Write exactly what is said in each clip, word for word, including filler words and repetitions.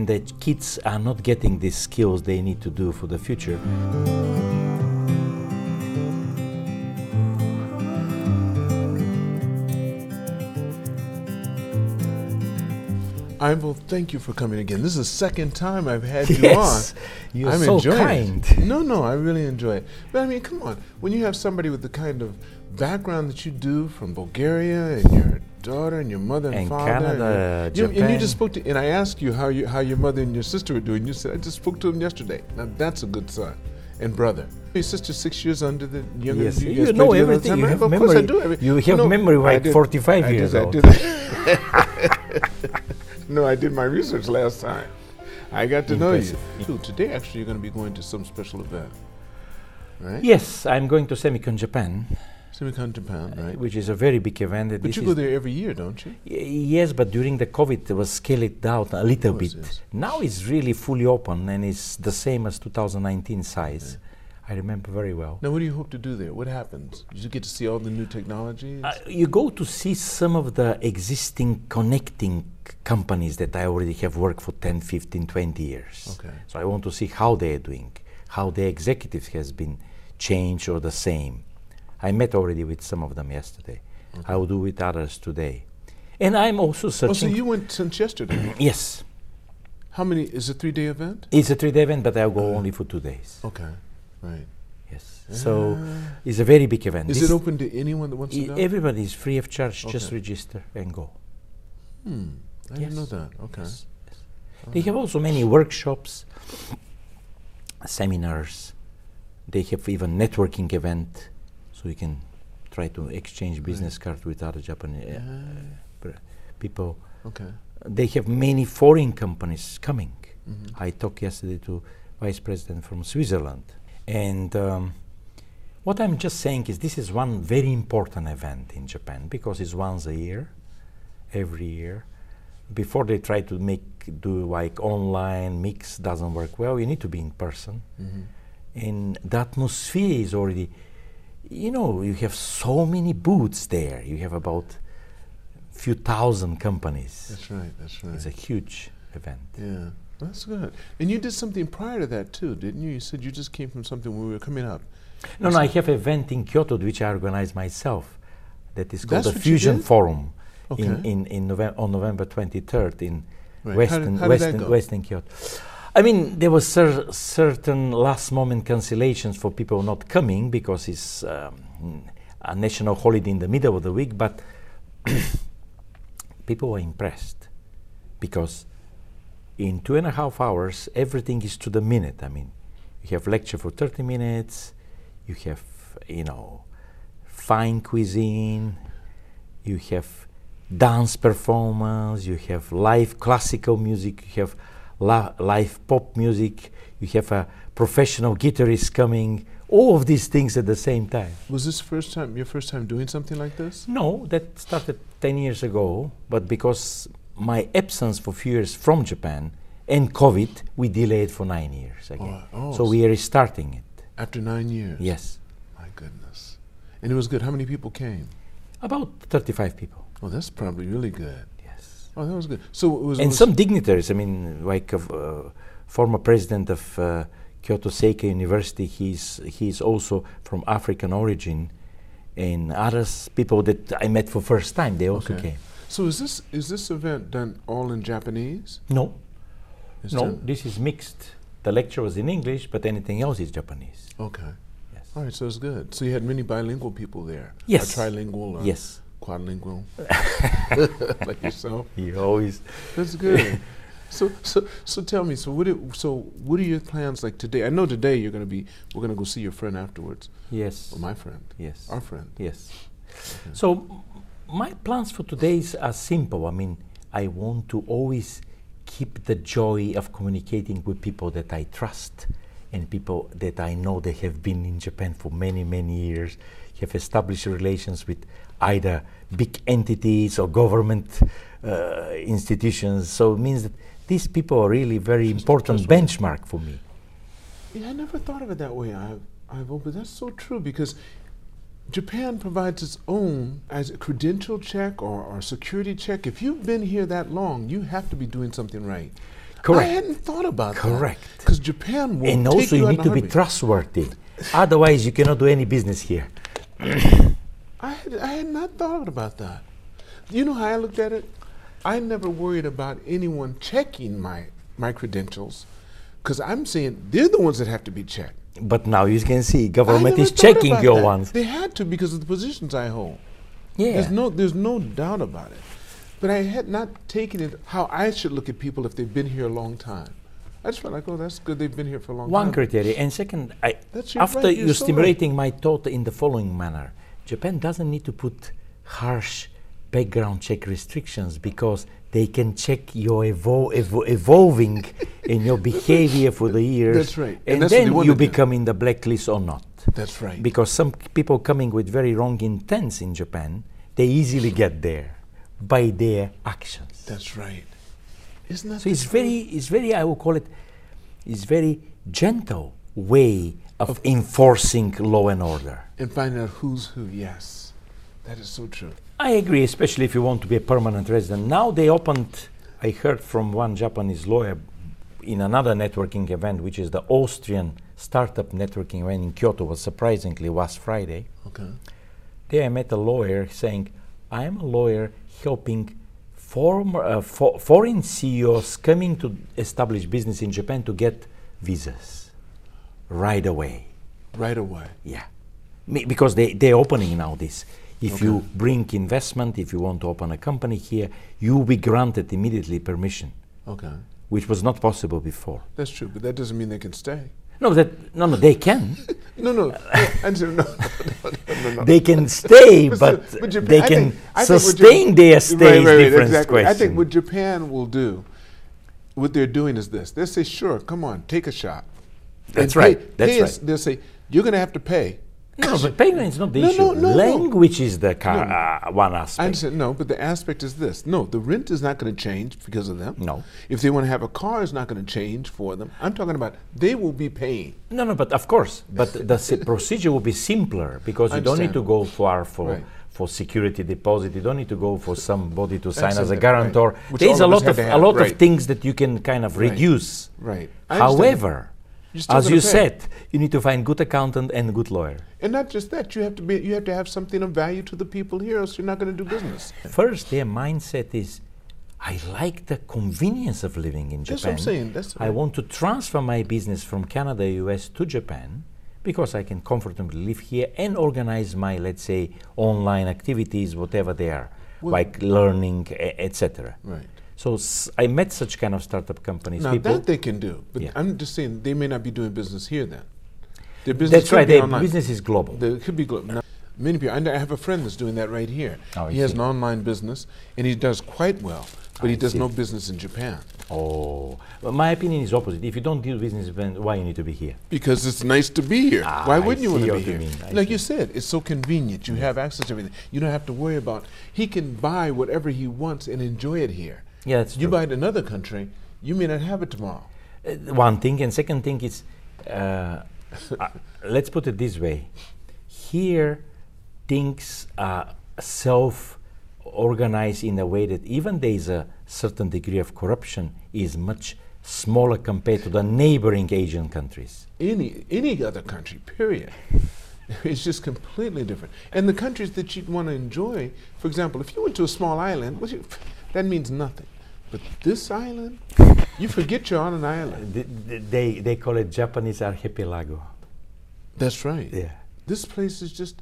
The kids are not getting the skills they need to do for the future. Ivo, thank you for coming again. This is the second time I've had you Yes, on. you're I'm so enjoying kind. it. No, no, I really enjoy it. But I mean, come on. When you have somebody with the kind of background that you do from Bulgaria and your daughter and your mother and, And father. Canada, and, you, and you Japan. just spoke to, and I asked you how, you how your mother and your sister were doing. You said, I just spoke to them yesterday. Now that's a good son and brother. Your sister's six years under the younger. Yes, you, you guys know played together all the everything. time, You right? have Of memory. course I do. Every- You have no, memory I like did- forty-five I years did, old. I did. No, I did my research last time. I got to know Impressive. you. So today, actually, you're going to be going to some special event, right? Yes, I'm going to Semicon Japan, Semicon Japan, right? which is a very big event. But This you is go there every year, don't you? Y- Yes, but during the COVID, it was scaled down a little Of course, bit. yes. Now it's really fully open and it's the same as two thousand nineteen size. I remember very well. Now, what do you hope to do there? What happens? You get to see all the new technologies? Uh, you go to see some of the existing connecting c- companies that I already have worked for ten, fifteen, twenty years. Okay. So I want to see how they're doing, how the executives has been changed or the same. I met already with some of them yesterday. I will do with others today. And I'm also oh, so searching. you went since yesterday. Yes, How many? Is it a three-day event? it's a three-day event, but I'll go only for two days. Okay, right. Yes. So it's a very big event. Is This it open to anyone that wants to i- go? Everybody is free of charge. Just Okay. register and go. Hmm, I didn't Yes. know that. Okay. Yes, yes. They have also many workshops, seminars. They have even networking event, so you can try to exchange business cards with other Japanese uh, pr- people. Okay. They have many foreign companies coming. Mhm. I talked yesterday to Vice President from Switzerland, and um, what I'm just saying is this is one very important event in Japan because it's once a year, every year. Before they try to make do like online mix doesn't work well, you need to be in person. Mhm. And the atmosphere is already, you know, you have so many booths there. You have about few thousand companies. That's right. That's right. It's a huge event. Yeah, that's good. And you did something prior to that too, didn't you? You said you just came from something when we were coming up. No, no, I have an event in Kyoto which I organize myself. That is called That's the what you Fusion did? Forum Okay. in, in, in November, on November twenty-third in Right. How Western, did- how did that Western, go? Western Kyoto. I mean, there was cer- certain last moment cancellations for people not coming because it's um, a national holiday in the middle of the week, but people were impressed because in two and a half hours, everything is to the minute. I mean, you have lecture for thirty minutes, you have, you know, fine cuisine, you have dance performance, you have live classical music, you have la- live pop music, you have a professional guitarist coming, all of these things at the same time. Was this first time your first time doing something like this? No, that started ten years ago, but because my absence for few years from Japan and COVID, we delayed for nine years again. Oh, oh, so s- we are restarting it. After nine years. Yes, My goodness. And it was good. How many people came? about thirty-five people. Oh, that's probably really good. Yes. Oh, that was good. So it was. And was some dignitaries, I mean, like a uh, former president of uh, Kyoto Seikei University, he's, he's also from African origin, and others, people that I met for first time, they also Okay. came. So is this is this event done all in Japanese? No, It's no, done- this is mixed. The lecture was in English, but anything else is Japanese. Okay. Yes. All right. So it's good. So you had many bilingual people there. Yes. Or trilingual. Or Yes. Quadlingual. Like yourself. You always. That's good. So so so tell me. So what? It, so what are your plans like today? I know today you're going to be. We're going to go see your friend afterwards. Yes. Or my friend. Yes. Our friend. Yes. So m- my plans for today are simple. I mean, I want to always keep the joy of communicating with people that I trust and people that I know they have been in Japan for many, many years, have established relations with either big entities or government uh, institutions. So it means that these people are really very important that's right. benchmark for me. Yeah, I never thought of it that way, I've, I've, but that's so true because Japan provides its own as a credential check or, or security check. If you've been here that long, you have to be doing something right. Correct. I hadn't thought about Correct. that. Because Japan will And take also, you you out need in a to be heartbeat. trustworthy. Otherwise, you cannot do any business here. I had, I had not thought about that. You know how I looked at it? I never worried about anyone checking my, my credentials, because I'm saying they're the ones that have to be checked. But now you can see I government never is thought checking about your that. ones. They had to because of the positions I hold. Yeah. There's no, there's no doubt about it. But I had not taken it how I should look at people if they've been here a long time. I just felt like, oh, that's good. They've been here for a long One time. criteria. And second, I, That's your after right, you're you're so stimulating my thought in the following manner, Japan doesn't need to put harsh background check restrictions because they can check your evo- evo- evolving in your behavior for the years. That's right. And And, that's what they then want you to do. become in the blacklist or not. That's right. Because some people coming with very wrong intents in Japan, they easily get there by their actions. That's right. Isn't that So the it's truth? very, it's very, I would call it, it's very gentle way of enforcing law and order. And finding out who's who, yes. That is so true. I agree, especially if you want to be a permanent resident. Now they opened, I heard from one Japanese lawyer in another networking event, which is the Austrian startup networking event in Kyoto, was surprisingly last Friday. Okay. There I met a lawyer saying, I am a lawyer helping former, uh, fo- foreign C E Os coming to establish business in Japan to get visas right away. Right away. Yeah. Me- because they, they're opening now this. If Okay. you bring investment, if you want to open a company here, you will be granted immediately permission, Okay. which was not possible before. That's true, but that doesn't mean they can stay. No, that, no, no, they can. No, no. I'm saying, no, no, no, no, no. They can stay, But but, so- but Japan- they I can think- I think what sustain Jap- their stay Right, is right, right, different exactly. question. I think what Japan will do, what they're doing is this. They'll say, sure, come on, take a shot. That's And right, pay- that's pay us- right. They'll say, you're going to have to pay. No, but payment is not the No, issue. no, no, no. Language is the ca- No. uh, one I aspect. understand, no, but the aspect is this. No, the rent is not going to change because of them. No. If they want to have a car, it's not going to change for them. I'm talking about they will be paying. No, no, but of course, but the si- procedure will be simpler because you don't need to go far for Right. for security deposit. You don't need to go for somebody to sign as a Absolutely, guarantor. right. Which There's all a of us lot had of to a have, lot right. of things that you can kind of Right. reduce. Right. I understand. However, You're still as gonna you pay. said, you need to find good accountant and good lawyer. And not just that, you have to be you have to have something of value to the people here, else you're not going to do business. First, their mindset is, I like the convenience of living in That's Japan. what I'm saying. That's I want to transfer my business from Canada, U S to Japan because I can comfortably live here and organize my, let's say, online activities, whatever they are, Well- like learning, et cetera. right. So s- I met such kind of startup companies. Now people, that they can do, but Yeah. I'm just saying they may not be doing business here then. Their business that's could right. be Their online. business is global. They could be global. Now, many people. I kn- I have a friend that's doing that right here. Oh, I he has see. an online business and he does quite well, but he I does see. no business in Japan Oh, well, my opinion is opposite. If you don't do business, then why you need to be here? because it's nice to be here. Ah, Why I wouldn't you want see to be what you here? mean. I Like see. you said, it's so convenient. You have access to everything. You don't have to worry about. He can buy whatever he wants and enjoy it here. Yeah, that's You true. buy it in another country, you may not have it tomorrow. Uh, one thing, and second thing is, uh, uh, let's put it this way: here, things are self-organized in a way that even there is a certain degree of corruption, is much smaller compared to the neighboring Asian countries. Any any other country, period. It's just completely different. And the countries that you'd want to enjoy, for example, if you went to a small island, what you, that means nothing. But this island, you forget you're on an island. Th- th- they they call it Japanese archipelago. That's right. Yeah. This place is just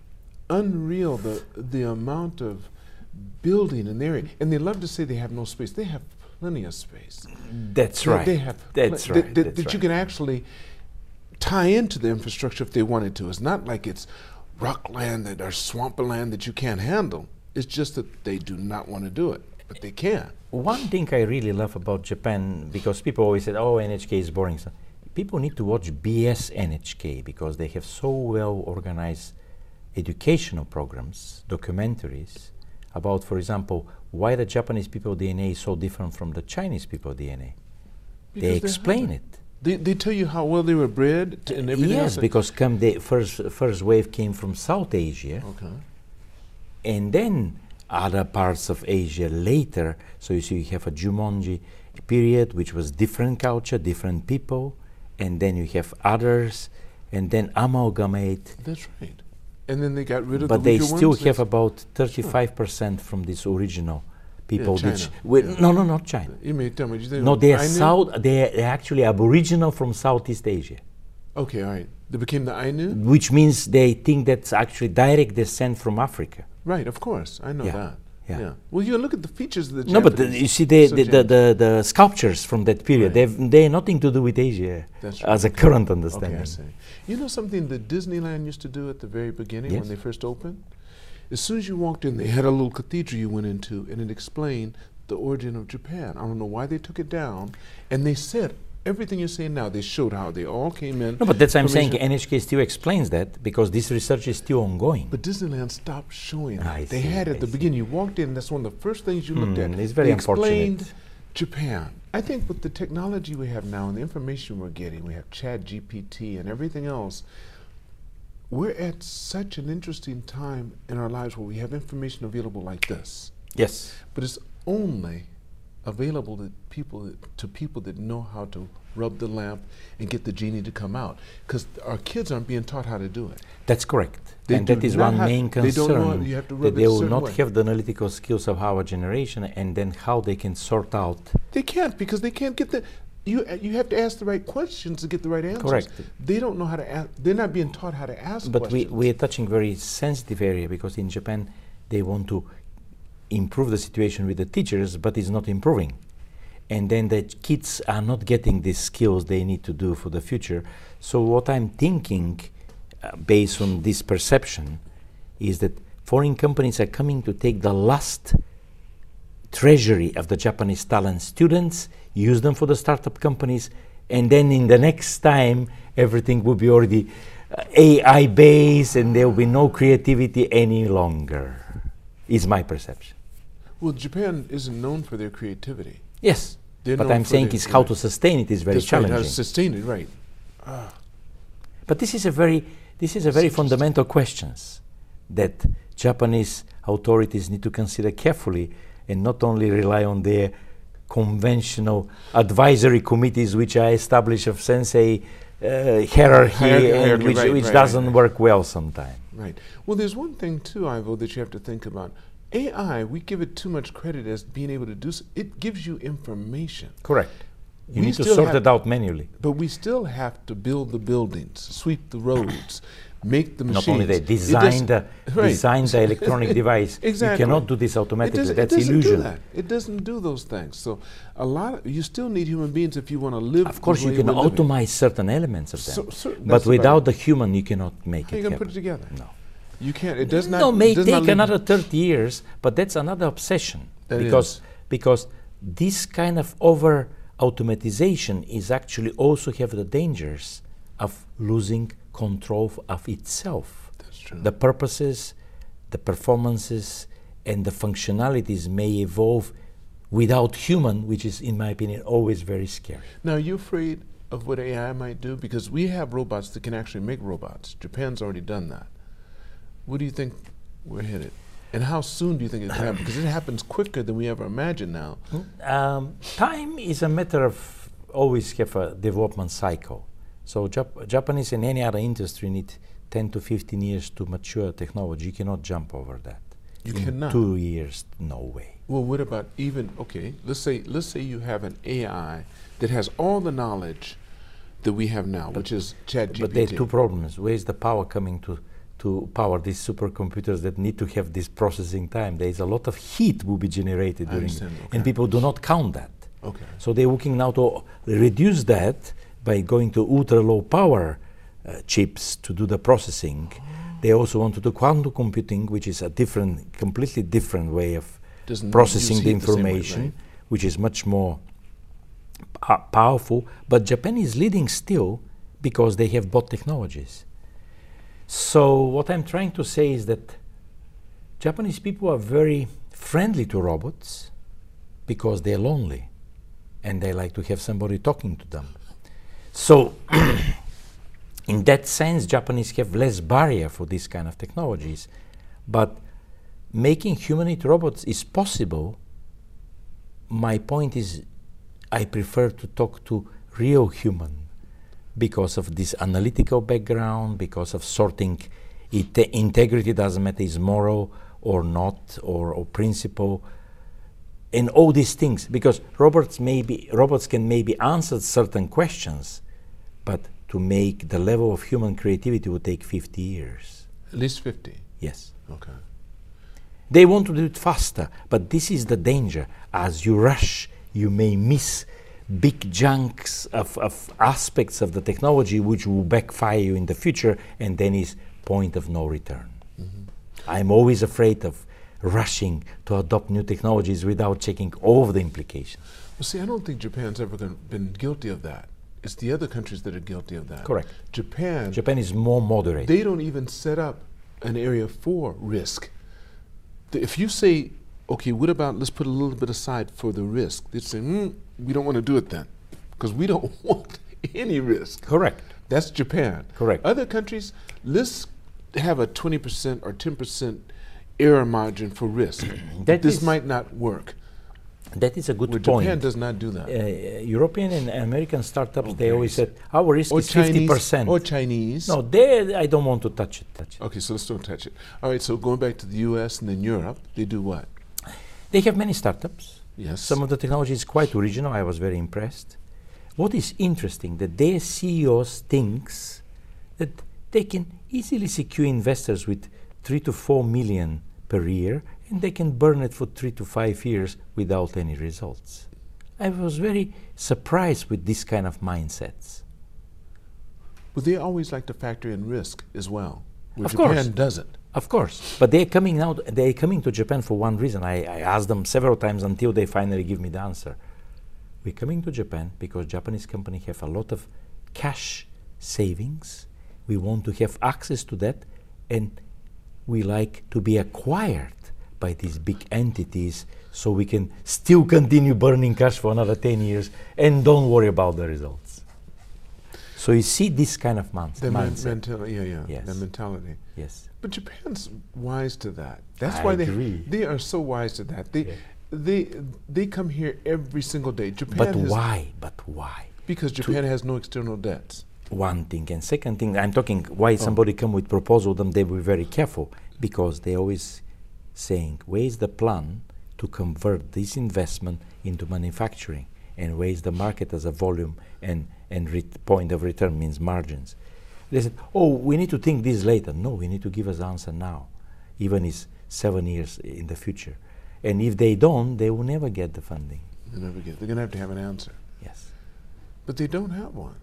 unreal, the the amount of building in the area. And they love to say they have no space. They have plenty of space. That's They- right. They have That's pl- right. That, that, That's that you right. can actually tie into the infrastructure if they wanted to. It's not like it's rock land that or swamp land that you can't handle. It's just that they do not want to do it, but they can. One thing I really love about Japan, because people always said, "Oh, N H K is boring." So people need to watch B S N H K because they have so well organized educational programs, documentaries about, for example, why the Japanese people D N A is so different from the Chinese people D N A. Because They they're explain hungry. it. They, they tell you how well they were bred to, and everything Yes, else. because come the first first wave came from South Asia, Okay. and then other parts of Asia later. So you see, you have a Jumonji period, which was different culture, different people, and then you have others, and then amalgamate. That's right. And then they got rid of but the they weaker still ones. have about thirty-five percent from this original people. Yeah, which China. we- Yeah. No, no, not China. You may tell me. You think No, they are Ainu? South. They are they're actually Aboriginal from Southeast Asia, Okay, all right. They became the Ainu? which means they think that's actually direct descent from Africa. Right, of course. I know Yeah, that. yeah. Well, you look at the features of the No, but the, Japanese. you see, the, So the, the, Japanese. the, the sculptures from that period, Right. they've they have nothing to do with Asia That's as right. a current Okay, understanding. I see. You know something that Disneyland used to do at the very beginning Yes. when they first opened? As soon as you walked in, they had a little cathedral you went into, and it explained the origin of Japan. I don't know why they took it down, and they said everything you're saying now. They showed how they all came in. No, but that's what I'm from saying. Asia. N H K still explains that because this research is still ongoing. But Disneyland stopped showing it. I They see, had it I at the see. beginning. You walked in, that's one of the first things you looked Hmm, at. it's very they unfortunate. explained Japan. I think with the technology we have now and the information we're getting, we have Chat G P T and everything else, we're at such an interesting time in our lives where we have information available like this. Yes. But it's only available to people that, to people that know how to rub the lamp and get the genie to come out. Because our kids aren't being taught how to do it. That's correct. They and do that is not one have- main they don't know how- concern, you have to that rub it they a will certain not way. have the analytical skills of our generation, and then how they can sort out. They can't because they can't get the. You you have to ask the right questions to get the right answers. Correct. They don't know how to ask. They're not being taught how to ask But we, questions. we are touching very sensitive area because in Japan they want to improve the situation with the teachers, but it's not improving. And then the kids are not getting these skills they need to do for the future. So what I'm thinking, uh, based on this perception, is that foreign companies are coming to take the last treasury of the Japanese talent students, use them for the startup companies, and then in the next time everything will be already uh, A I based and there will be no creativity any longer, is my perception. Well, Japan isn't known for their creativity. Yes, They're but known I'm for saying their- is how right. to sustain it is very That's right, challenging. how to sustain it, right? But this is a very, this is a very fundamental questions that Japanese authorities need to consider carefully and not only rely on their conventional advisory committees which are established of sensei uh, hierarchy, Hierarchy, and hierarchy, which, right, which right, doesn't right. work well sometimes. Right. Well, there's one thing too, Ivo, that you have to think about. A I, we give it too much credit as being able to do. S- it gives you information. Correct. You We need to still sort have- it out manually. But we still have to build the buildings, sweep the roads, make the machines. Not only that, It design does- the, right. design the electronic device. Exactly. You cannot do this It automatically. doesn't, That's it doesn't illusion. do that. It doesn't do those things. So a lot of, you still need human beings if you want to live. Of course, the you way can we're living. automate certain elements of them, So- so- that's but about without it. the human, you cannot make How it you gonna happen. put it together? No. You can't. It does not. No, may does not take live- another thirty years, but that's another obsession That because is. because this kind of over automatization is actually also have the dangers of losing control of itself. That's true. The purposes, the performances, and the functionalities may evolve without human, which is, in my opinion, always very scary. Now, are you afraid of what A I might do? Because we have robots that can actually make robots. Japan's already done that. What do you think we're headed? And how soon do you think it can happen? Because it happens quicker than we ever imagined now. Um, time is a matter of always have a development cycle. So Jap- Japanese and any other industry need ten to fifteen years to mature technology. You cannot jump over that. You In cannot. Two years, no way. Well, what about even, okay, let's say let's say you have an A I that has all the knowledge that we have now, which is ChatGPT. But there are two problems. Where is the power coming to to power these supercomputers that need to have this processing time? There is a lot of heat will be generated I during, understand, okay. and people do not count that. Okay. So they're looking now to reduce that by going to ultra low power uh, chips to do the processing. They also want to do quantum computing, which is a different, completely different way of Doesn't processing use the heat the same way, information, right? which is much more pa- powerful. But Japan is leading still because they have both technologies. So what I'm trying to say is that Japanese people are very friendly to robots because they're lonely and they like to have somebody talking to them. So in that sense, Japanese have less barrier for this kind of technologies. But making humanoid robots is possible. My point is I prefer to talk to real human because of this analytical background, because of sorting it, integrity doesn't matter, is moral or not, or, or principle, and all these things. Because robots maybe robots can maybe answer certain questions, but to make the level of human creativity would take fifty years. At least fifty. Yes. Okay. They want to do it faster, but this is the danger. As you rush, you may miss big chunks of, of aspects of the technology which will backfire you in the future, and then is point of no return. Mm-hmm. I'm always afraid of rushing to adopt new technologies without checking all of the implications. Well, see, I don't think Japan's ever gonna, been guilty of that. It's the other countries that are guilty of that. Correct. Japan, Japan is more moderate. they don't even set up an area for risk. The- If you say, okay, what about, let's put a little bit aside for the risk, they'd say, mm, we don't want to do it then, because we don't want any risk. Correct. That's Japan. Correct. Other countries, let's have a twenty percent or ten percent error margin for risk. That this is- might not work. That is a good Where point. Japan does not do that. Uh, European and American startups, they Okay. always said, our risk or is fifty Chinese. percent. Or Chinese. No, there I don't want to touch it. Touch it. Okay, so let's don't touch it. All right, so going back to the U S and then Europe, they do what? They have many startups. Yes. Some of the technology is quite original. I was very impressed. What is interesting, that their C E Os thinks that they can easily secure investors with three to four million per year, and they can burn it for three to five years without any results. I was very surprised with this kind of mindsets. But they always like to factor in risk as well, where Of Japan course. doesn't. Of course, but they're coming now. They're coming to Japan for one reason. I, I asked them several times until they finally give me the answer. We're coming to Japan because Japanese companies have a lot of cash savings. We want to have access to that, and we like to be acquired by these big entities so we can still continue burning cash for another ten years and don't worry about the results. So you see this kind of man- The men- mindset. mentality, yeah, yeah, Yes. the mentality. Yes. But Japan's wise to that. That's I why agree. they they are so wise to that. They Yeah. they they come here every single day. Japan But has, why? But why? because Japan has no external debts. One thing, and second thing, I'm talking why somebody come with proposal, then they will be very careful, because they always saying where is the plan to convert this investment into manufacturing, and where is the market as a volume, and and ret- point of return means margins. They said, oh, we need to think this later. No, we need to give us answer now, even it's seven years in the future. And if they don't, they will never get the funding. They never get. They're gonna have to have an answer, Yes. but they don't have one.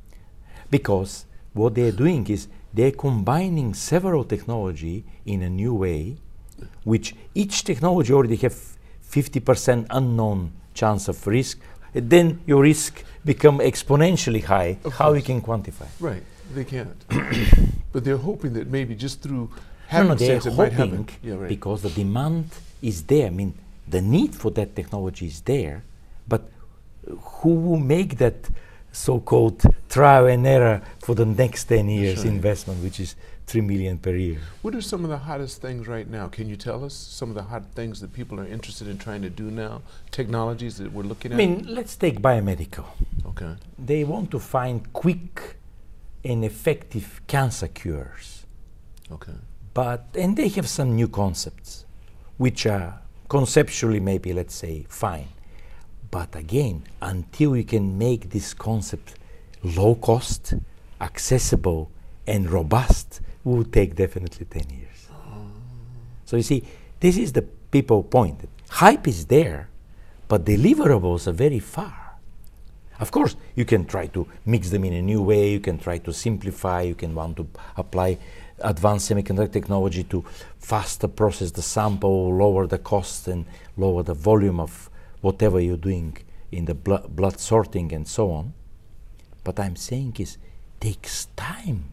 Because what they're doing is they're combining several technology in a new way, which each technology already have fifty percent unknown chance of risk, and then your risk become exponentially high. Of How you course. can quantify? Right, they can't. But they're hoping that maybe just through No, having no, they're sense it might hoping happen. Yeah, right. because the demand is there. I mean, the need for that technology is there, but who will make that so-called trial and error for the next ten years right. investment, which is three million per year? What are some of the hottest things right now? Can you tell us some of the hot things that people are interested in trying to do now? Technologies that we're looking I at? mean, let's take biomedical. Okay. They want to find quick and effective cancer cures, Okay. but and they have some new concepts, which are conceptually maybe, let's say, fine. But again, until you can make this concept low cost, accessible, and robust, will take definitely ten years. So you see, this is the people point. Hype is there, but deliverables are very far. Of course, you can try to mix them in a new way, you can try to simplify, you can want to apply advanced semiconductor technology to faster process the sample, lower the cost, and lower the volume of whatever you're doing in the blo- blood sorting and so on. But I'm saying is takes time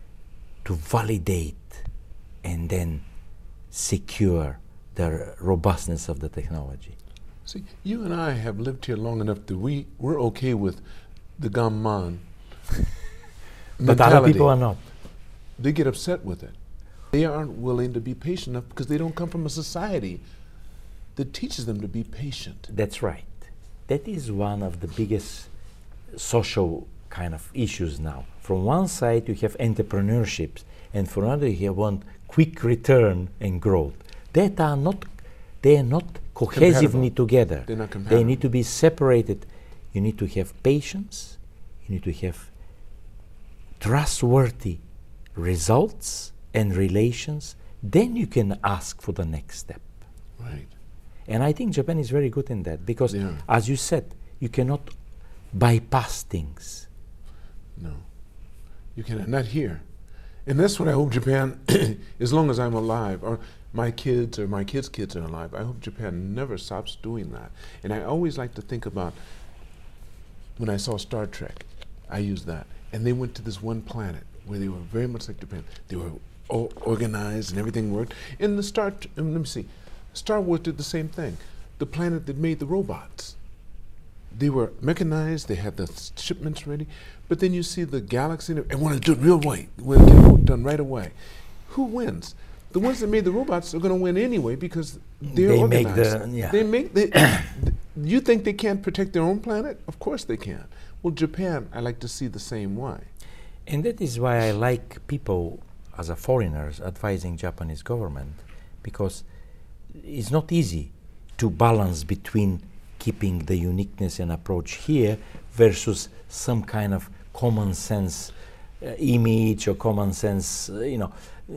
to validate and then secure the r- robustness of the technology. See, you and I have lived here long enough that we, we're okay with the Gamman But other people are not. They get upset with it. They aren't willing to be patient enough because they don't come from a society that teaches them to be patient. That's right. that is one of the biggest social kind of issues now. From one side you have entrepreneurships, and from another you want quick return and growth. That are not, they are not cohesively Compatible. together. They're not They compatible. need to be separated. You need to have patience. You need to have trustworthy results and relations. Then you can ask for the next step. Right. And I think Japan is very good in that because, Yeah. as you said, you cannot bypass things. No. You cannot, not here. And that's what I hope Japan, as long as I'm alive, or my kids or my kids' kids are alive, I hope Japan never stops doing that. And I always like to think about when I saw Star Trek, I used that. And they went to this one planet where they were very much like Japan. They were o- organized and everything worked. And the Star, t- um, let me see, Star Wars did the same thing. The planet that made the robots. They were mechanized, they had the s- shipments ready, but then you see the galaxy and they want to do it real way, want to get it done right away. Who wins? The ones that made the robots are going to win anyway because they're They make organized. the- yeah. They make the. You think they can't protect their own planet? Of course they can. Well, Japan, I like to see the same way. And that is why I like people, as a foreigners, advising Japanese government, because it's not easy to balance between keeping the uniqueness and approach here versus some kind of common sense uh, image or common sense, uh, you know.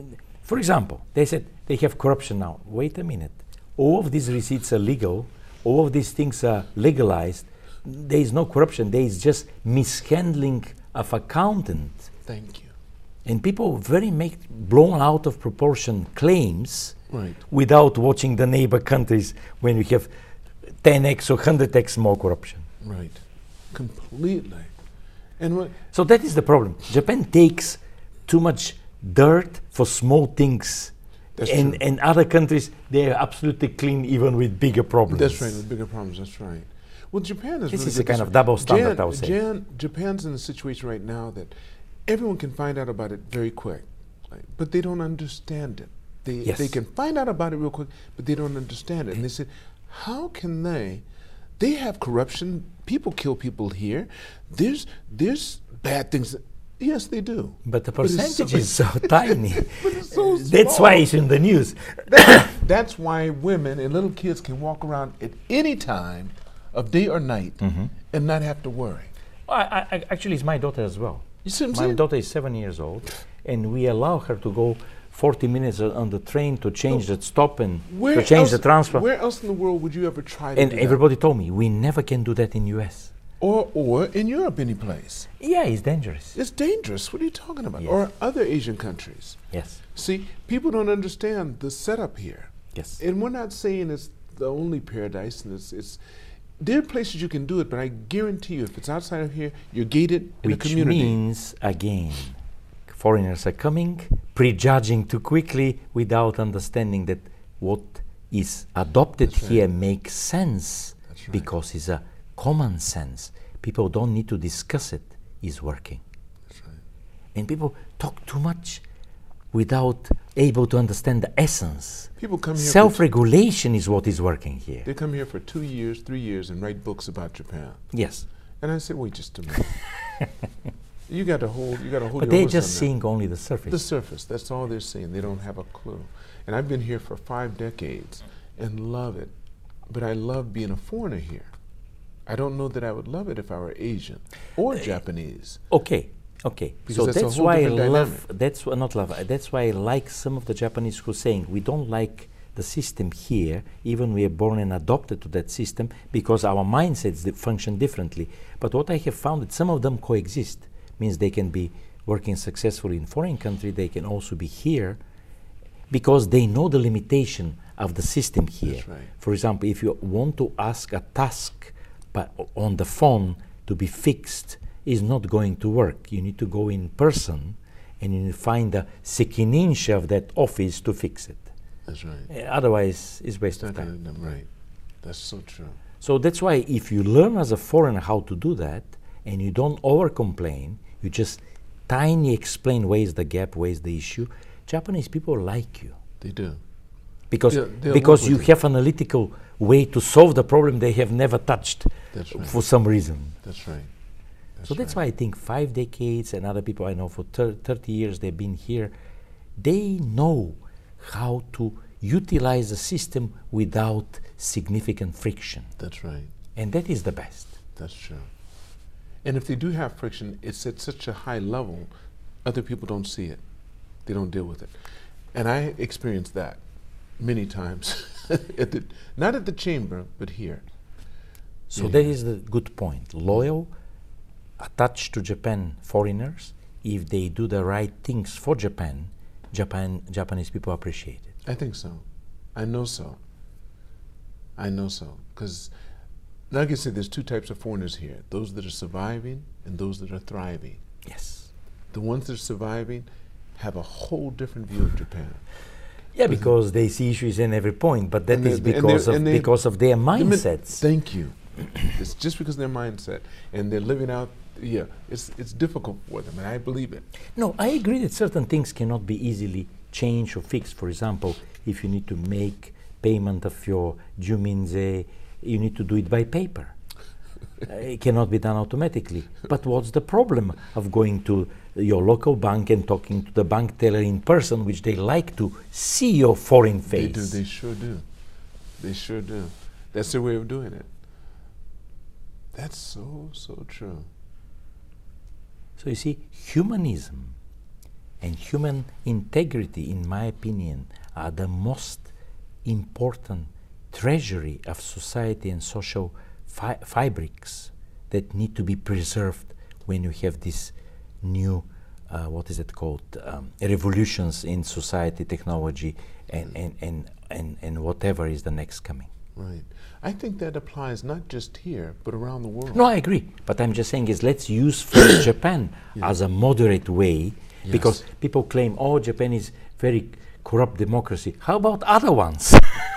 For example, they said they have corruption now. Wait a minute. All of these receipts are legal. All of these things are legalized. There is no corruption. There is just mishandling of accountant. Thank you. And people very make blown out of proportion claims Right. without watching the neighbor countries when we have ten x or one hundred x more corruption. Right. Completely. And what? So that is the problem. Japan takes too much dirt for small things. That's and, true. and other countries, they are absolutely clean even with bigger problems. That's right. With bigger problems. That's right. Well, Japan is. This really is a good kind this of way. double standard, Jan- I would say. Jan- Japan's in a situation right now that everyone can find out about it very quick, right? But they don't understand it. They Yes. they can find out about it real quick, but they don't understand it. And they said, how can they? They have corruption. People kill people here. There's there's bad things. That, yes, they do. But the But it's percentage so- is so tiny. But it's so That's small. why it's in the news. That- that's why women and little kids can walk around at any time of day or night and not have to worry. I, I, actually, it's my daughter as well. You see what I'm My saying? daughter is seven years old, and we allow her to go forty minutes o- on the train to change the stop and to change else, the transfer. Where else in the world would you ever try to And do that? everybody told me we never can do that in U S. Or, or in Europe, any place. Yeah, it's dangerous. It's dangerous. What are you talking about? Yes. Or other Asian countries. Yes, See, people don't understand the setup here. yes. And we're not saying it's the only paradise, and it's, it's there are places you can do it, but I guarantee you, if it's outside of here, you're gated in a Which community. means, again, foreigners are coming, prejudging too quickly without understanding that what is adopted That's right. here makes sense That's right. because it's a common sense. People don't need to discuss it, it's working. That's right. And people talk too much without able to understand the essence. People come here. for Self-regulation is what is working here. They come here for two years, three years, and write books about Japan. Yes, And I said, wait just a minute. you got to hold. You got to hold. but your they're horse just on that. seeing only the surface. The surface. That's all they're seeing. They don't have a clue. And I've been here for five decades and love it. But I love being a foreigner here. I don't know that I would love it if I were Asian or Japanese. Okay, okay. Because so that's a that's whole why I different love. dynamic. That's why not love. uh, That's why I like some of the Japanese who are saying we don't like the system here, even we are born and adopted to that system because our mindsets di- function differently. But what I have found that some of them coexist means they can be working successfully in foreign country. They can also be here because they know the limitation of the system here. That's right. For example, if you want to ask a task but on the phone to be fixed, is not going to work. You need to go in person and you need to find the second inch of that office to fix it. That's right. Uh, otherwise, it's waste It's of not time. gonna- right. That's so true. So that's why if you learn as a foreigner how to do that and you don't over complain, you just tiny explain where is the gap, where is the issue, Japanese people like you. They do. because They'll- they'll because work you with you. have analytical way to solve the problem they have never touched That's right. for some reason. That's right. That's So that's right. why I think five decades and other people I know for thir- thirty years they've been here, they know how to utilize the system without significant friction. That's right. And that is the best. That's true. And if they do have friction, it's at such a high level, other people don't see it. They don't deal with it. And I experienced that many times, at the, not at the chamber, but here. So Yeah. that is the good point. Loyal, attached to Japan foreigners, if they do the right things for Japan, Japan Japanese people appreciate it. I think so. I know so. I know so. Because, like I said, there's two types of foreigners here. Those that are surviving and those that are thriving. Yes. The ones that are surviving have a whole different view of Japan. Yeah, because they see issues in every point, but that And is they- and because they- of and they- because of their The min- mindsets. Thank you. It's just because of their mindset and they're living out. Yeah, it's it's difficult for them, and I believe it. No, I agree that certain things cannot be easily changed or fixed. For example, if you need to make payment of your Juminze, you need to do it by paper. Uh, it cannot be done automatically. But what's the problem of going to your local bank and talking to the bank teller in person, which they like to see your foreign face? They do. They sure do. They sure do. That's their way of doing it. That's so so true. So you see, humanism and human integrity, in my opinion, are the most important treasury of society and social fi- fabrics that need to be preserved when you have this new, uh, what is it called, um, revolutions in society, technology, and, and, and, and, and whatever is the next coming. Right. I think that applies not just here, but around the world. No, I agree. But I'm just saying is let's use first Japan Yeah. as a moderate way, because Yes. people claim, oh, Japan is very corrupt democracy. How about other ones?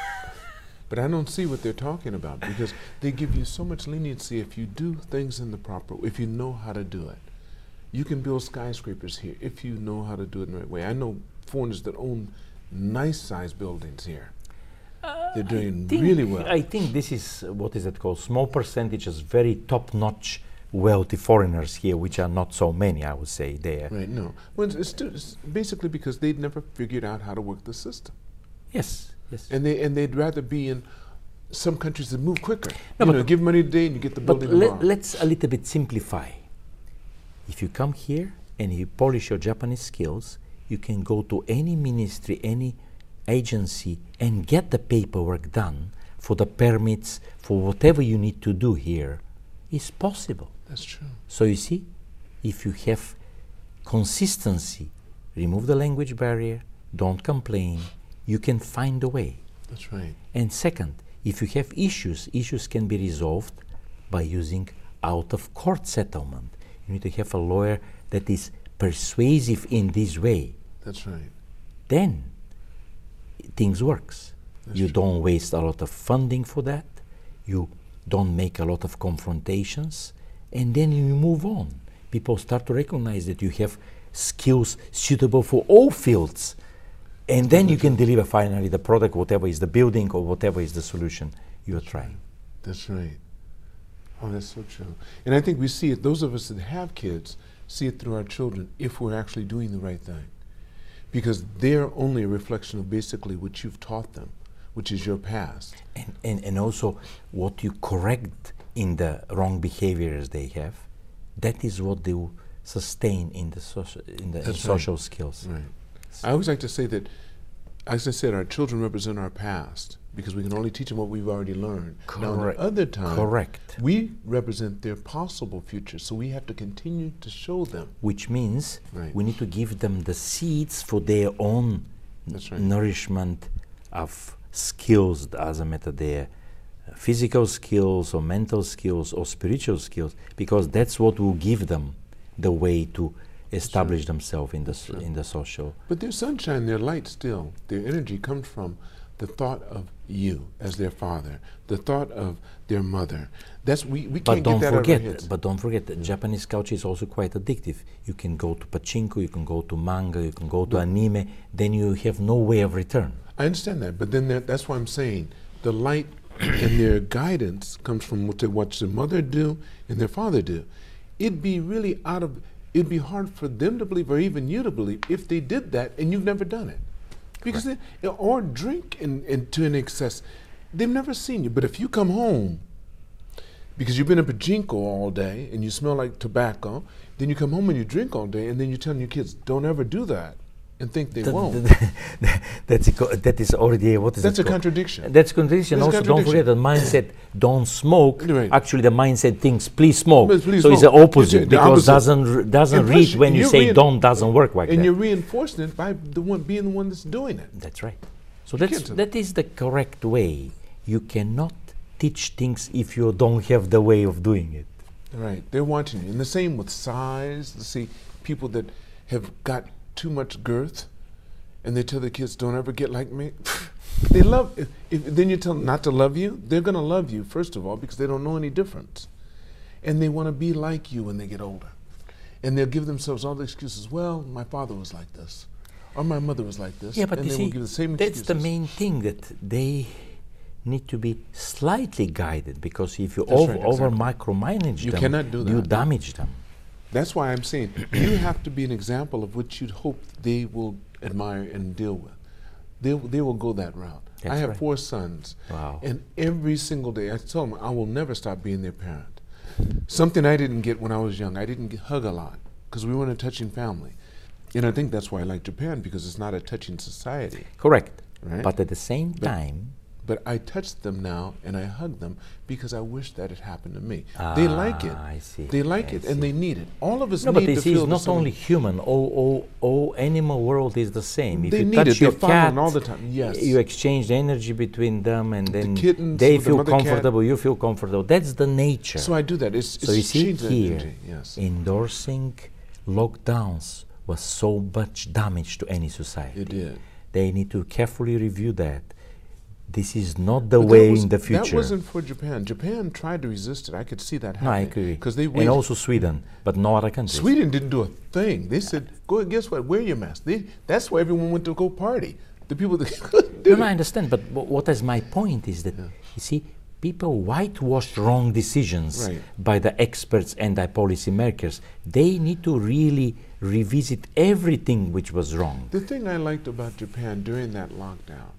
But I don't see what they're talking about because they give you so much leniency if you do things in the proper, if you know how to do it. You can build skyscrapers here if you know how to do it in the right way. I know foreigners that own nice sized buildings here. They're doing think- really well. I think this is, uh, what is it called, small percentages, very top-notch wealthy foreigners here, which are not so many, I would say, there. Right, no. Well, it's, it's, still- it's basically because they'd never figured out how to work the system. Yes, yes. And, they, and they'd rather be in some countries that move quicker. No, you but- know, give money today and you get the But building le- tomorrow. let's a little bit simplify. If you come here and you polish your Japanese skills, you can go to any ministry, any agency, and get the paperwork done for the permits, for whatever you need to do here. It's possible. That's true. So you see, if you have consistency, remove the language barrier, don't complain, you can find a way. That's right. And second, if you have issues, issues can be resolved by using out-of-court settlement. You need to have a lawyer that is persuasive in this way. That's right. Then things works. That's you true. don't waste a lot of funding for that. You don't make a lot of confrontations, and then you move on. People start to recognize that you have skills suitable for all fields, and then you can deliver finally the product, whatever is the building or whatever is the solution you are trying. That's right. Oh, that's so true. And I think we see it, those of us that have kids, see it through our children if we're actually doing the right thing. Because they're only a reflection of basically what you've taught them, which is your past. And, and, and also what you correct in the wrong behaviors they have, that is what they will sustain in the, soci- in the in That's social skills. Right. I always like to say that, as I said, our children represent our past because we can only teach them what we've already learned. Now, Correct. the other time, Correct. we represent their possible future, so we have to continue to show them. Which means Right. we need to give them the seeds for their own That's right. nourishment of skills, as a matter their uh, physical skills or mental skills or spiritual skills, because that's what will give them the way to establish right. themselves in the s- right. in the social. But their sunshine, their light still, their energy comes from the thought of you as their father, the thought of their mother. That's we, we But can't don't get that out of our forget, heads. but don't forget, that Japanese culture is also quite addictive. You can go to pachinko, you can go to manga, you can go to anime, then you have no way of return. I understand that, but then there- that's why I'm saying the light and their guidance comes from what they watch their mother do and their father do. It'd be really out of, it'd be hard for them to believe or even you to believe if they did that and you've never done it. Because they, or drink in, in, to an excess. They've never seen you, but if you come home because you've been in pachinko all day and you smell like tobacco, then you come home and you drink all day and then you're telling your kids, don't ever do that. And think they Th- won't. th- th- that's a co- that is already what is That's it a called? contradiction. That's contradiction. That's a Also, don't forget the mindset don't smoke. Right. Actually, the mindset thinks please smoke. But please so it's the smoke. opposite It's the because opposite. doesn't r- doesn't And plus read you- when you you're say rein- don't doesn't work like and that. you're reinforcing it by the one being the one that's doing it. That's right. So You that's can't do that is the correct way. You cannot teach things if you don't have the way of doing it. Right. They're watching you. And the same with size. You see people that have got too much girth and they tell their kids, don't ever get like me. They love, if, if then you tell them not to love you, they're going to love you, first of all, because they don't know any difference. And they want to be like you when they get older. And they'll give themselves all the excuses. Well, my father was like this. Or my mother was like this. Yeah, but and you they see, will give the same that's excuses. the main thing, that they need to be slightly guided, because if you That's over, right, over exactly. micromanage You them, cannot do you that. damage them. That's why I'm saying you have to be an example of what you'd hope they will admire and deal with. They, they will go that route. That's I have right. four sons, Wow. and every single day I tell them I will never stop being their parent. Something I didn't get when I was young, I didn't get, hug a lot because we weren't a touching family. And I think that's why I like Japan, because it's not a touching society. Correct. Right. But at the same But- time, But I touch them now and I hug them because I wish that had happened to me. they like it. Ah, I see. They like I it and see. they need it. All of us no, need but to this feel is that not someone- only human. All, all, all animal world is the same. If They you need touch it. your They're following cat, all the time. Yes. you exchange energy between them, and then kittens they with the feel mother cat. comfortable, you feel comfortable. That's the nature. So I do that. It's, So it's you see changing that here, energy. Yes. endorsing lockdowns was so much damage to any society. It did. They need to carefully review that. This is not the But that way was- in the That future. wasn't for Japan. Japan tried to resist it. I could see that No, I happening. agree. Because they and waited. also Sweden, but no other countries. Sweden didn't do a thing. They said, "Go and guess what? Wear your mask." They, that's why everyone went to go party. The people that couldn't do No, no, I it. understand, but wh- what is my point is that, you see, people whitewashed wrong decisions Right. by the experts and the policy makers. They need to really revisit everything which was wrong. The thing I liked about Japan during that lockdown,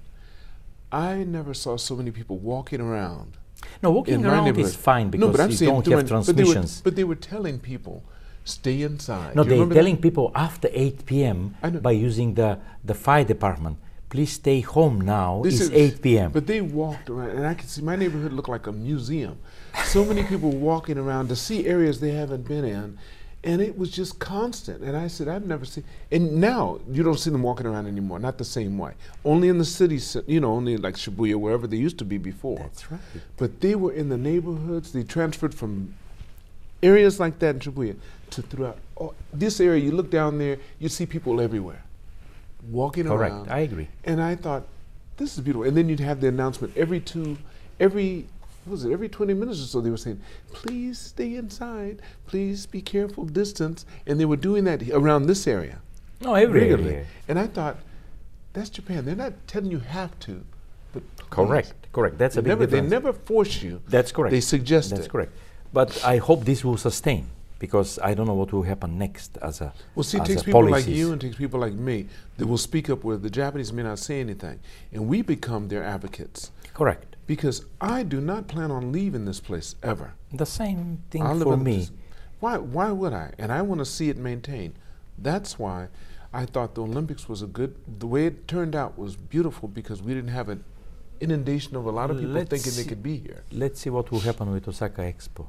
I never saw so many people walking around. No, walking in my around neighborhood. is fine because no, but I'm you saying don't during- have but they were- transmissions. But they were telling people, stay inside. No, You they're remember telling that? people after eight p m I know. by using the, the fire department, please stay home now, This it's is- eight p m But they walked around, and I could see my neighborhood looked like a museum. So many people walking around to see areas they haven't been in, and it was just constant. And I said, I've never seen. And now you don't see them walking around anymore, not the same way. Only in the cities, you know, only like Shibuya, wherever they used to be before. That's right. But they were in the neighborhoods. They transferred from areas like that in Shibuya to throughout oh, this area. You look down there, you see people everywhere, walking Correct, around. I agree. And I thought, this is beautiful. And then you'd have the announcement every two, every, what was it, every twenty minutes or so they were saying, please stay inside, please be careful, distance. And they were doing that around this area No, every regularly. area. And I thought, that's Japan. They're not telling you have to, but please. Correct, correct. That's They a big never, they difference. never force you. That's correct. They suggest That's it. correct. But I hope this will sustain, because I don't know what will happen next as a Well, see, it as takes a people like policies. you and takes people like me that will speak up where the Japanese may not say anything. And we become their advocates. Correct. Because I do not plan on leaving this place ever. The same thing I'll live for in me. this- Why, why would I? And I want to see it maintained. That's why I thought the Olympics was a good, the way it turned out was beautiful, because we didn't have an inundation of a lot of people Let's thinking they see- could be here. Let's see what will happen with Osaka Expo.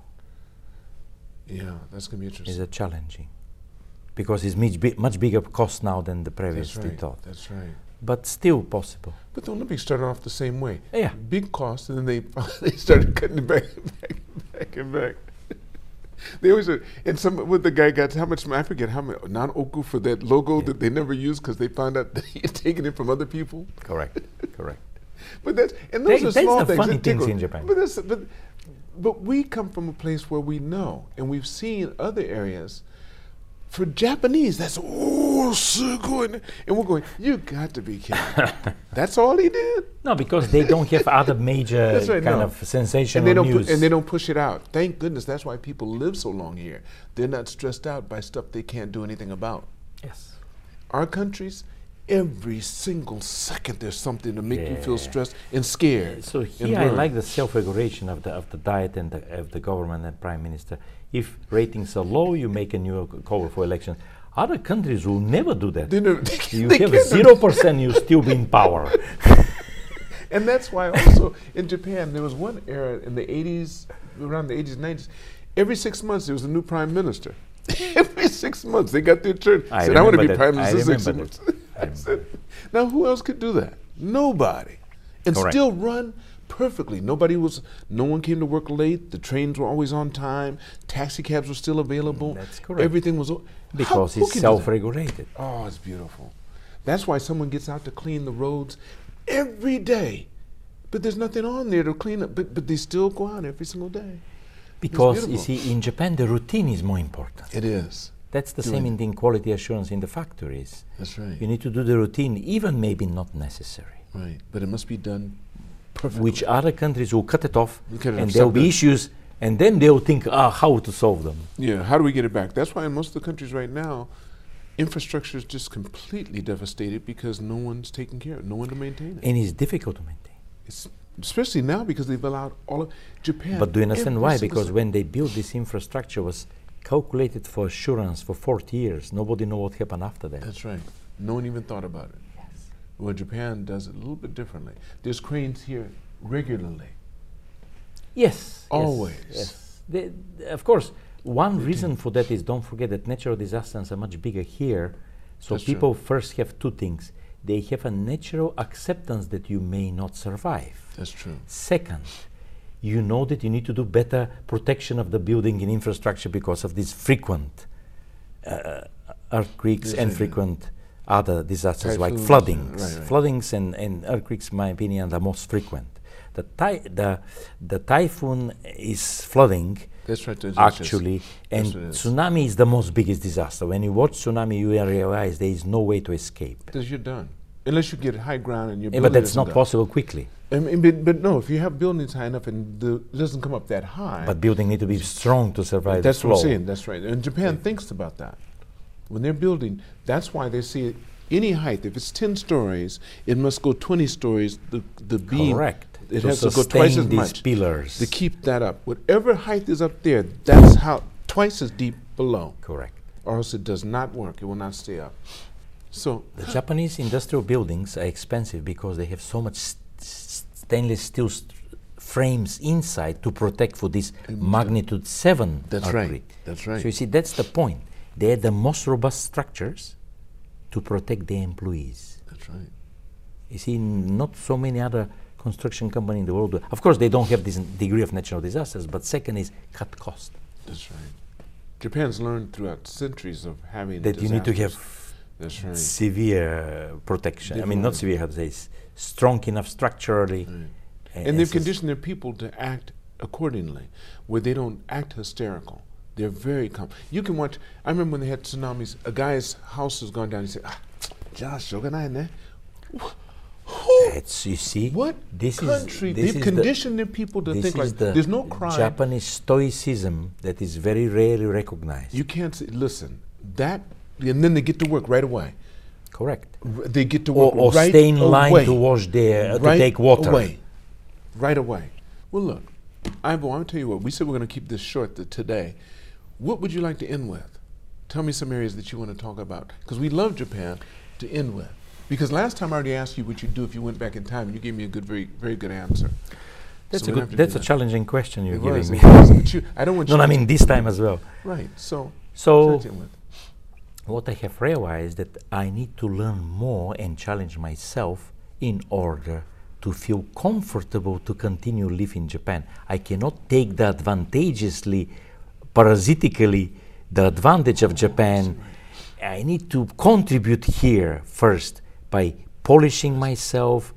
Yeah, that's going to be It's interesting. a challenging, because it's much, bi- much bigger cost now than the That's previously right. thought. That's right. But still possible. But the Olympics started off the same way. Yeah. Big cost, and then they they started cutting it back, back, back and back. They always said, and some what the guy got how much I forget how much non oku for that logo Yeah. that they never used because they found out that he had taken it from other people. Correct. Correct. But that's and those That- are that's small the things. funny that things tickle. in Japan. But that's but but we come from a place where we know, and we've seen other areas. For Japanese, that's oh so good, and we're going. You got to be kidding! That's all he did. No, because they don't have other major That's right, kind no. of sensational And they don't news. pu- and they don't push it out. Thank goodness. That's why people live so long here. They're not stressed out by stuff they can't do anything about. yes. Our countries, every single second there's something to make you feel Yeah. stressed and scared. So and here I worried. like the self-regulation of the of the diet and the, of the government and prime minister. If ratings are low, you make a new call for election. Other countries will never do that. They never- they You can't have do zero percent, you still be in power. And that's why also in Japan there was one era in the eighties, around the eighties, nineties. Every six months there was a new prime minister. Every six months they got their turn. I Said, I want to be remember prime that. I minister six remember months. that. I I said, now who else could do that? Nobody. And Correct. still run perfectly. Nobody was. No one came to work late. The trains were always on time. Taxi cabs were still available. That's correct. Everything was o- Because How- who it's can do that? self-regulated. Oh, it's beautiful. That's why someone gets out to clean the roads every day. But there's nothing on there to clean up. But but they still go out every single day. Because you beautiful. see, in Japan, the routine is more important. It is. That's the Doing- same in the quality assurance in the factories. That's right. You need to do the routine, even maybe not necessary. Right. But it must be done perfectly. Which other countries will cut it off, You cut it and off, there will stop be it. issues, and then they'll think, ah, how to solve them. Yeah. How do we get it back? That's why in most of the countries right now, infrastructure is just completely devastated because no one's taking care of it. No one to maintain it. And it's difficult to maintain. It's, especially now because they've allowed all of Japan. But do you understand every why? single Because s- when they built this infrastructure was calculated for assurance for forty years. Nobody know what happened after that. That's right. No one even thought about it. Well, Japan does it a little bit differently. There's cranes here regularly. Yes. Always. Yes. yes. They, of course, one reason for that is don't forget that natural disasters are much bigger here. So That's true. people first have two things. They have a natural acceptance that you may not survive. That's true. Second, you know that you need to do better protection of the building and infrastructure because of these frequent uh, earthquakes Yes, and I do. frequent other disasters like Typhoons, floodings. right, right. Floodings and, and earthquakes, in my opinion, are the most frequent. The, ty- the, the typhoon is flooding, That's right. that's just- actually, and Yes, it is. tsunami is the most biggest disaster. When you watch tsunami, you will realize there is no way to escape. Because you're done. Unless you get high ground and your Yeah, building but that's isn't not up. possible quickly. I mean, but, but no, if you have buildings high enough and the, it doesn't come up that high. But building need to be strong to survive That's the what flow. I'm saying. That's right. And Japan thinks about that. When they're building, that's why they see any height. If it's ten stories, it must go twenty stories. The the beam. Correct. It To has to go sustain twice as these much pillars. to keep that up. Whatever height is up there, that's how twice as deep below, Correct. or else it does not work. It will not stay up. So The Japanese industrial buildings are expensive because they have so much st- st- stainless steel st- frames inside to protect for this magnitude seven That's earthquake. right. That's right. So you see, that's the point. They're the most robust structures to protect their employees. that's right. You see, n- not so many other construction companies in the world do. Of course, they don't have this n- degree of natural disasters, but second is cut cost. That's right. Japan's learned throughout centuries of having That you need to disasters. have That's right. severe uh, protection. I mean, not Definitely. severe, how to say, s- strong enough structurally. Right. a- And they've as is- conditioned their people to act accordingly, where they don't act hysterical. They're very calm. You can watch. I remember when they had tsunamis. A guy's house has gone down. He said, "Ah, Josh, shoganai Who? It's, you see, What this country? is this They've is conditioned their people the, to this think is like the there's no crime. Japanese stoicism that is very rarely recognized. You can't say, listen, that, and then they get to work right away. Correct. R- They get to Or, work or right stay in line away. to wash their, uh, right to take water. away. Right away. Well, look, Ivo, I'm going to tell you what. We said we're going to keep this short th- today. What would you like to end with? Tell me some areas that you want to talk about. Because we love Japan to end with. Because last time I already asked you what you'd do if you went back in time. You gave me a good, very, very good answer. That's So a we don't have good. to That's do a that. challenging question you're It giving was, me. it was, but you, I don't want No, you I to- mean this time as well. Right. So, So what you end with? what I have realized that I need to learn more and challenge myself in order to feel comfortable to continue live in Japan. I cannot take the advantageously, parasitically, the advantage of Japan. I need to contribute here first by polishing myself,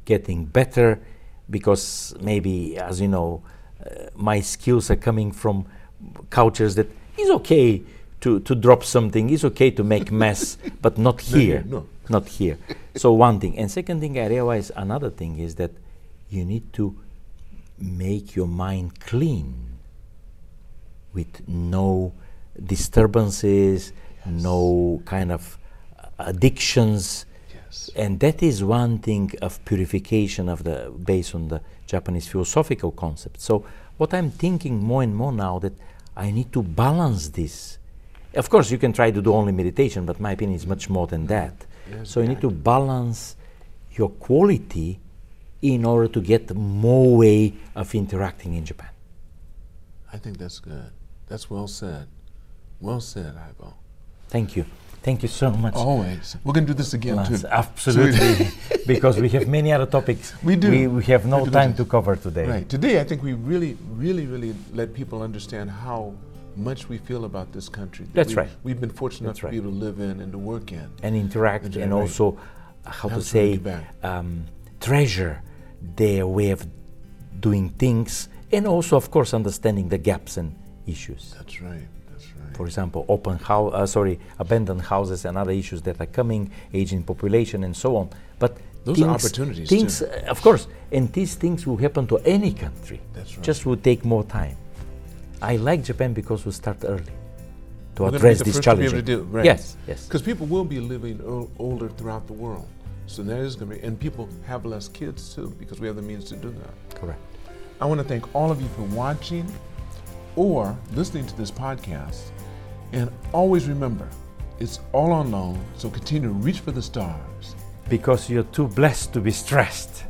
getting better because maybe, as you know, uh, my skills are coming from cultures that it's okay to, to drop something, it's okay to make mess, but not here, no. not here. So one thing. And second thing I realize, another thing is that you need to make your mind clean with no disturbances, Yes. no kind of addictions. Yes. And that is one thing of purification of the based on the Japanese philosophical concept. So what I'm thinking more and more now that I need to balance this. Of course, you can try to do only meditation, but my opinion is much more than that. Yes, So you need to balance your quality in order to get more way of interacting in Japan. I think that's good. That's well said. Well said, Ivo. Thank you. Thank you so much. Always. We're going to do this again, Lance, too. absolutely, because we have many other topics. We do. We, we have no We do time this. to cover today. Right. Today, I think we really, really, really let people understand how much we feel about this country. that That's we, right. We've been fortunate enough That's to right. be able to live in and to work in. And interact, That's and right. also, uh, how to Helps say, bring you back. um, treasure their way of doing things, and also, of course, understanding the gaps and issues. That's right. That's right. For example, open house, uh, sorry, abandoned houses and other issues that are coming, aging population, and so on. But Those things, are opportunities, things, too. uh, of course, and these things will happen to any country. That's right. Just will take more time. I like Japan because we start early to We're gonna be address the this first to be challenge. able to do it, right. Yes, yes. Because people will be living o- older throughout the world. So that is going to be, and people have less kids too, because we have the means to do that. Correct. I want to thank all of you for watching or listening to this podcast. And always remember, it's all on loan, so continue to reach for the stars. Because you're too blessed to be stressed.